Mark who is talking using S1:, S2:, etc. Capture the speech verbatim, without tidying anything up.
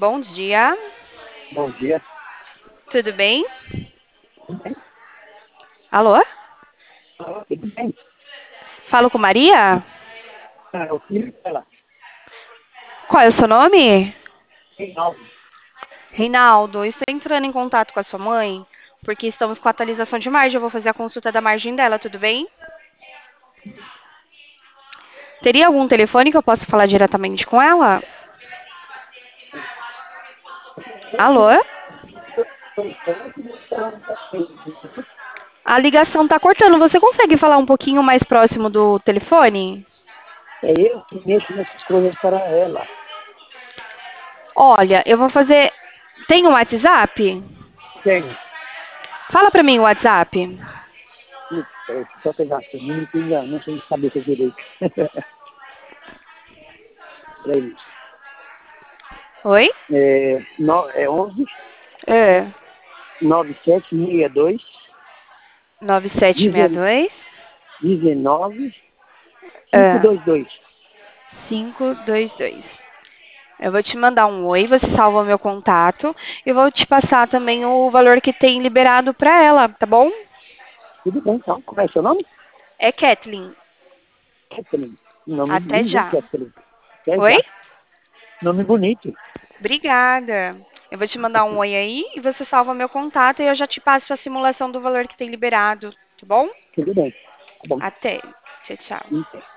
S1: bom dia.
S2: Bom dia.
S1: Tudo bem?
S2: Tudo bem?
S1: Alô?
S2: Ah, tudo bem?
S1: Falo com Maria?
S2: Ah, o filho dela,
S1: Qual é o seu nome?
S2: Reinaldo.
S1: Reinaldo, eu estou entrando em contato com a sua mãe porque estamos com a atualização de margem. Eu vou fazer a consulta da margem dela, tudo bem? Teria algum telefone que eu possa falar diretamente com ela? Alô? A ligação está cortando. Você consegue falar um pouquinho mais próximo do telefone?
S2: É eu que mexo nessas coisas para ela.
S1: Olha, eu vou fazer. Tem um WhatsApp?
S2: Tenho.
S1: Fala pra mim o WhatsApp.
S2: Ih, peraí, só pegar aqui. Não me pinga, não sei de cabeça direito. Peraí.
S1: Oi?
S2: É, no, é onze,
S1: É.
S2: nove sete seis dois,
S1: nove sete seis dois.
S2: dezenove, cinco
S1: É.
S2: dois dois.
S1: cinco dois dois. Eu vou te mandar um oi, você salva meu contato e vou te passar também o valor que tem liberado pra ela, tá bom?
S2: Tudo bem, então. Como é seu nome?
S1: É Kathleen.
S2: Kathleen. Nome
S1: Até
S2: lindo, hein,
S1: já.
S2: Kathleen? Até
S1: Oi?
S2: já. Nome bonito.
S1: Obrigada. Eu vou te mandar um oi aí e você salva meu contato e eu já te passo a simulação do valor que tem liberado, tá bom?
S2: Tudo bem. Tá bom.
S1: Até. Tchau, tchau.
S2: Então.